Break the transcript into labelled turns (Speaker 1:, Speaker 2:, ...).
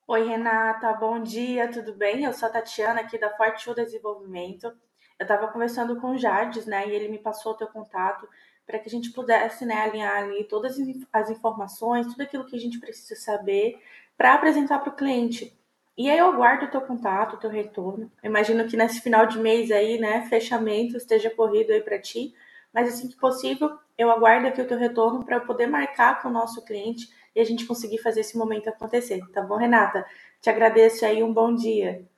Speaker 1: Oi, Renata, bom dia, tudo bem? Eu sou a Tatiana aqui da Forte Desenvolvimento. Eu estava conversando com o Jardes, né, e ele me passou o teu contato para que a gente pudesse, né, alinhar ali todas as informações, tudo aquilo que a gente precisa saber para apresentar para o cliente. E aí eu aguardo o teu contato, o teu retorno. Eu imagino que nesse final de mês aí, né, fechamento esteja corrido aí para ti, mas assim que possível, eu aguardo aqui o teu retorno para eu poder marcar com o nosso cliente e a gente conseguir fazer esse momento acontecer, tá bom, Renata? Te agradeço aí, um bom dia.